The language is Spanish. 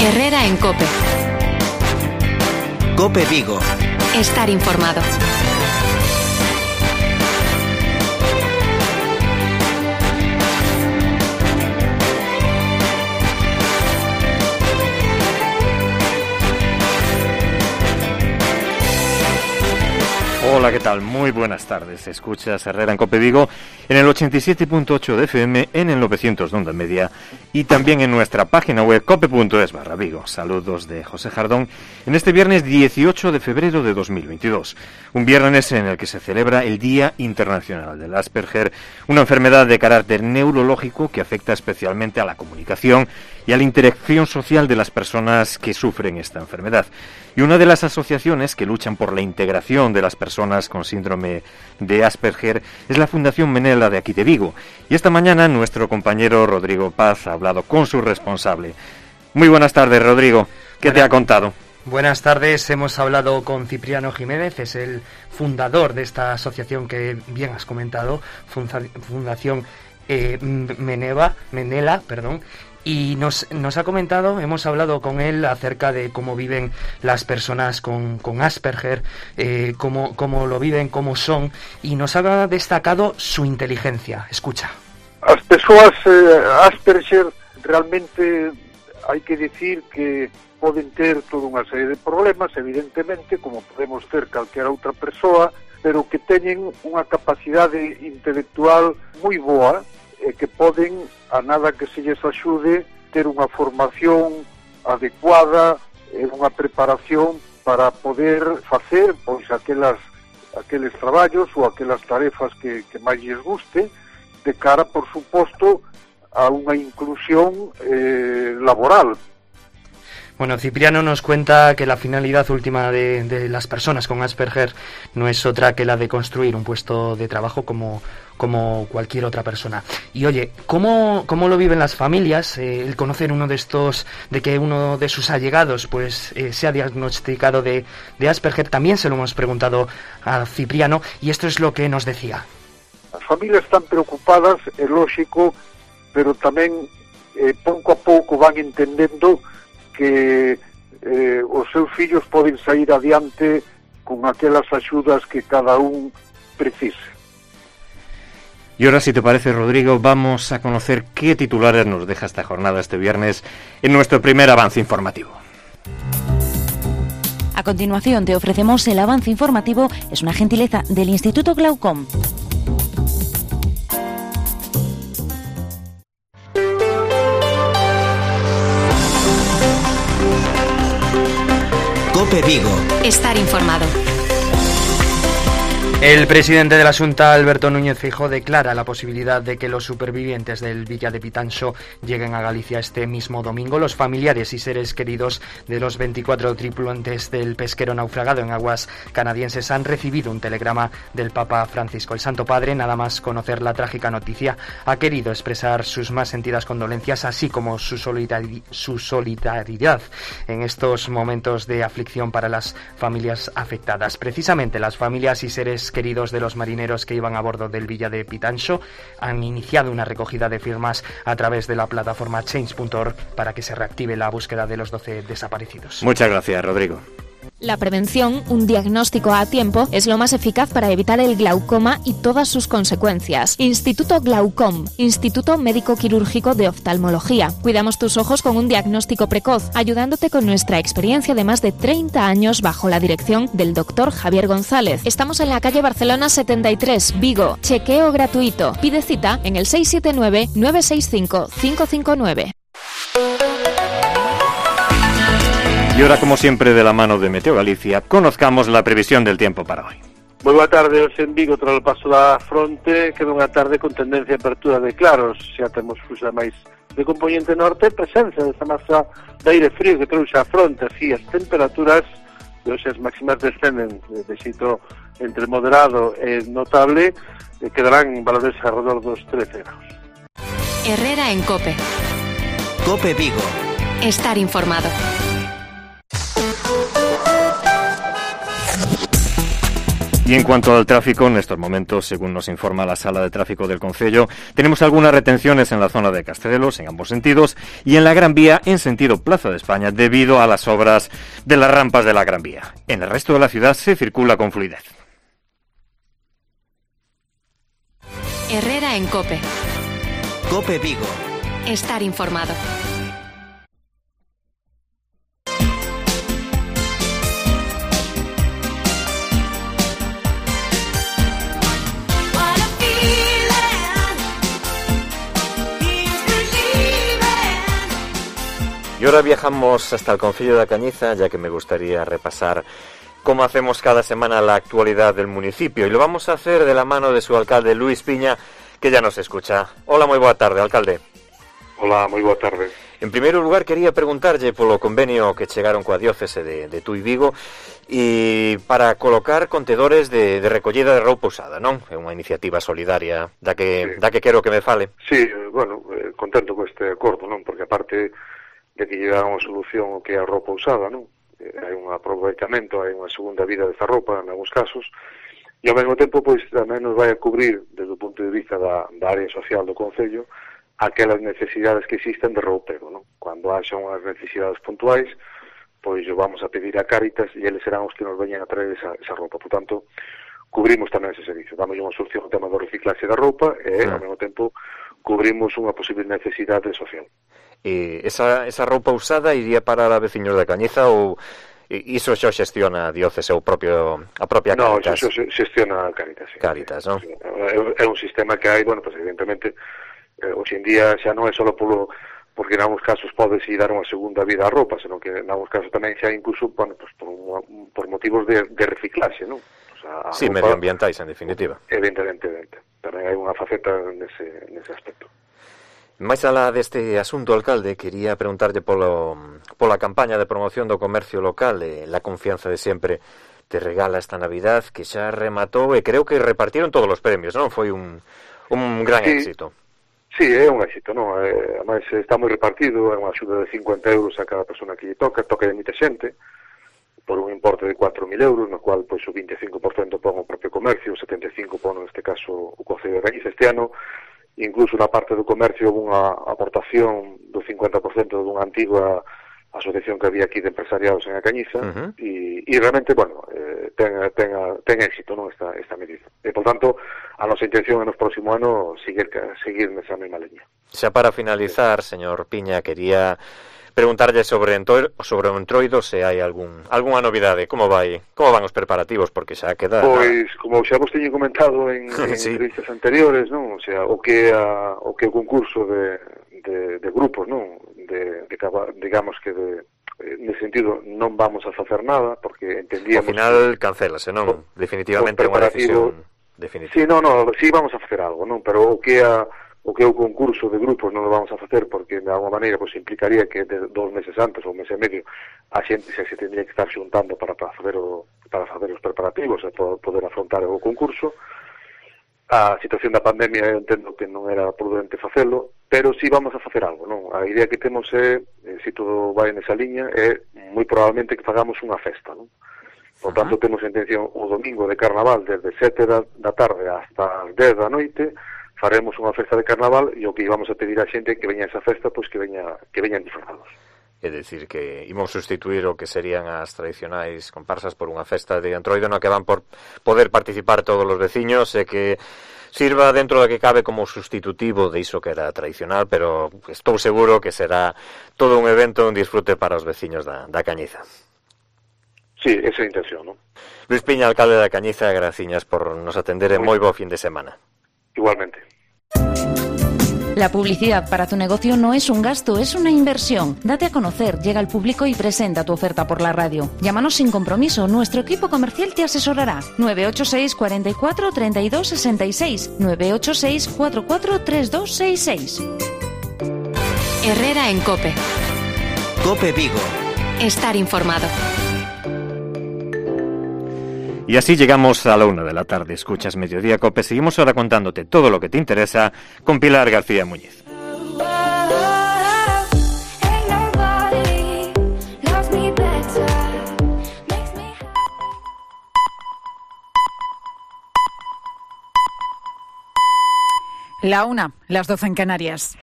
Herrera en COPE. COPE Vigo. Estar informado. Hola, ¿qué tal? Muy buenas tardes. Escuchas Herrera en COPE Vigo en el 87.8 de FM, en el 900 de onda media y también en nuestra página web cope.es/Vigo. Saludos de José Jardón en este viernes 18 de febrero de 2022. Un viernes en el que se celebra el Día Internacional del Asperger, una enfermedad de carácter neurológico que afecta especialmente a la comunicación y a la interacción social de las personas que sufren esta enfermedad. Y una de las asociaciones que luchan por la integración de las personas con síndrome de Asperger es la Fundación Menela de aquí de Vigo. Y esta mañana nuestro compañero Rodrigo Paz ha hablado con su responsable. Muy buenas tardes, Rodrigo. ¿Qué te ha contado? Buenas tardes, hemos hablado con Cipriano Jiménez, es el fundador de esta asociación que bien has comentado, Fundación Menela, y nos ha comentado, hemos hablado con él acerca de cómo viven las personas con Asperger, cómo lo viven, cómo son, y nos ha destacado su inteligencia. Escucha. As persoas Asperger realmente hai que decir que poden ter toda unha serie de problemas, evidentemente, como podemos ter calquera outra persoa, pero que teñen unha capacidade intelectual moi boa, que poden, a nada que se lles axude, ter unha formación adecuada, unha preparación para poder facer pois aqueles traballos ou aquelas tarefas que máis lles guste, de cara, por suposto, a unha inclusión laboral. Bueno, Cipriano nos cuenta que la finalidad última de las personas con Asperger no es otra que la de construir un puesto de trabajo como cualquier otra persona. Y oye, ¿cómo lo viven las familias? El conocer de que uno de sus allegados pues sea diagnosticado de Asperger, también se lo hemos preguntado a Cipriano y esto es lo que nos decía. As familias están preocupadas, é lógico, pero tamén pouco a pouco van entendendo que os seus fillos poden sair adiante con aquelas axudas que cada un precise. Y ahora, si te parece, Rodrigo, vamos a conocer qué titulares nos deja esta jornada este viernes en nuestro primer avance informativo. A continuación te ofrecemos el avance informativo, es una gentileza del Instituto Glaucom. COPE Vigo. Estar informado. El presidente de la Xunta, Alberto Núñez Feijóo, declara la posibilidad de que los supervivientes del Villa de Pitanxo lleguen a Galicia este mismo domingo. Los familiares y seres queridos de los 24 tripulantes del pesquero naufragado en aguas canadienses han recibido un telegrama del Papa Francisco. El Santo Padre, nada más conocer la trágica noticia, ha querido expresar sus más sentidas condolencias, así como su solidaridad en estos momentos de aflicción para las familias afectadas. Precisamente las familias y seres queridos de los marineros que iban a bordo del Villa de Pitanxo han iniciado una recogida de firmas a través de la plataforma change.org para que se reactive la búsqueda de los 12 desaparecidos. Muchas gracias, Rodrigo. La prevención, un diagnóstico a tiempo, es lo más eficaz para evitar el glaucoma y todas sus consecuencias. Instituto Glaucom, Instituto Médico Quirúrgico de Oftalmología. Cuidamos tus ojos con un diagnóstico precoz, ayudándote con nuestra experiencia de más de 30 años bajo la dirección del Dr. Javier González. Estamos en la calle Barcelona 73, Vigo. Chequeo gratuito. Pide cita en el 679-965-559. Y ahora, como siempre, de la mano de Meteo Galicia, conozcamos la previsión del tiempo para hoy. Moi boa tarde, hoxe en Vigo, tras o paso da fronte, queda unha tarde con tendencia a apertura de claros. Xa temos fuxa máis de componente norte, presenza desta masa de aire frío que trouxe a fronte, así as temperaturas de hoxe as máximas descenden de xeito entre moderado e notable, quedarán en valores alrededor dos 13 graus. Herrera en COPE. COPE Vigo. Estar informado. Y Y en cuanto al tráfico, en estos momentos, según nos informa la Sala de Tráfico del Concello, tenemos algunas retenciones en la zona de Castedelos, en ambos sentidos, y en la Gran Vía, en sentido Plaza de España, debido a las obras de las rampas de la Gran Vía. En el resto de la ciudad se circula con fluidez. Herrera en COPE. COPE Vigo. Estar informado. Y ahora viajamos hasta el Concello da Cañiza, ya que me gustaría repasar cómo hacemos cada semana la actualidad del municipio. Y lo vamos a hacer de la mano de su alcalde, Luis Piña, que ya nos escucha. Hola, moi boa tarde, alcalde. Hola, moi boa tarde. En primeiro lugar, quería preguntarlle polo convenio que chegaron coa diócese de Tui Vigo e para colocar contedores de recollida de roupa usada, non? É unha iniciativa solidaria da que quero que me fale. Sí, bueno, contento con este acordo, non? Porque aparte de que lle dá unha solución o que é a roupa usada, non? Hai un aproveitamento, hai unha segunda vida desta roupa, en algúns casos, e ao mesmo tempo, pois, tamén nos vai a cubrir, desde o punto de vista da área social do Concello, aquelas necesidades que existen de roupero, non? Cando haxa unhas necesidades puntuais, pois o vamos a pedir a Cáritas e eles serán os que nos veñan a traer esa roupa. Por tanto, cubrimos tamén ese servicio. Damos unha solución ao tema do reciclaxe da roupa e, ao mesmo tempo, cubrimos unha posible necesidade social. E esa roupa usada iría para a veciños da Cañiza ou iso xa xestiona a diócese ou a propia Cáritas? No, iso xestiona a Cáritas, sí. Cáritas, non? É un sistema que hai, bueno, pues evidentemente, hoxe en día xa non é só porque en algúns casos podes ir dar unha segunda vida á roupa, senón que en algúns casos tamén xa incluso, bueno, pues por motivos de reciclaxe, non? O sea, sí, roupa, medioambientais, en definitiva. Evidentemente. Tamén hai unha faceta nese aspecto. Mais alá deste asunto, alcalde, quería preguntarlle pola campaña de promoción do comercio local, la confianza de sempre te regala esta Navidad, que xa rematou e creo que repartieron todos os premios, non? Foi un gran éxito. Sí, é un éxito, non? Ademais, está moi repartido, é unha axuda de 50 euros a cada persona que lle toca de moita xente, por un importe de 4.000 euros, no cual pois, o 25% pon o propio comercio, o 75% pon, neste caso, o Concello de Cañiza. Este ano, incluso na parte do comercio, houve unha aportación do 50% dunha antiga asociación que había aquí de empresariados en a Cañiza, e realmente, bueno, ten éxito, non, esta medida. E, por tanto, a nosa intención en os próximo ano seguir nesa mesma leña. Xa para finalizar, señor Piña, quería preguntarlle sobre o Entroido se hai algunha novidade, como van os preparativos, porque xa queda... Pois, como xa vos teño comentado en sí, entrevistas anteriores, non? O sea, o que o concurso de grupos, non? Digamos que nesse sentido non vamos a facer nada, porque entendíamos... Ao final cancélase, non? Definitivamente é unha decisión definitiva. Sí, sí vamos a facer algo, non? Pero o que é o concurso de grupos non o vamos a facer porque de alguma maneira pues, implicaría que 2 meses antes ou 1 mes e medio a xente se tendría que estar xuntando para facer os preparativos e poder afrontar o concurso. A situación da pandemia eu entendo que non era prudente facelo, pero sí vamos a facer algo, non? A idea que temos é, se todo vai nesa liña, é moi probablemente que fagamos unha festa, non? Por tanto, temos a intención o domingo de Carnaval desde 7 da tarde hasta as 10 da noite, faremos unha festa de Carnaval e o que íbamos a pedir a xente que veña a esa festa, pois que veñan disfrazados. É dicir, que imos sustituir o que serían as tradicionais comparsas por unha festa de Entroido no que van por poder participar todos os veciños e que sirva dentro do que cabe como sustitutivo de iso que era tradicional, pero estou seguro que será todo un evento, un disfrute para os veciños da Cañiza. Sí, esa é a intención, non? Luis Piña, alcalde da Cañiza, graciñas por nos atender en moi bo fin de semana. Igualmente. La publicidad para tu negocio no es un gasto, es una inversión. Date a conocer, llega al público y presenta tu oferta por la radio. Llámanos sin compromiso, nuestro equipo comercial te asesorará. 986 44 32 66, 986 44 32 66. Herrera en COPE. COPE Vigo. Estar informado. Y así llegamos a la 1 de la tarde. Escuchas Mediodía COPE. Seguimos ahora contándote todo lo que te interesa con Pilar García Muñiz. La 1, las 12 en Canarias.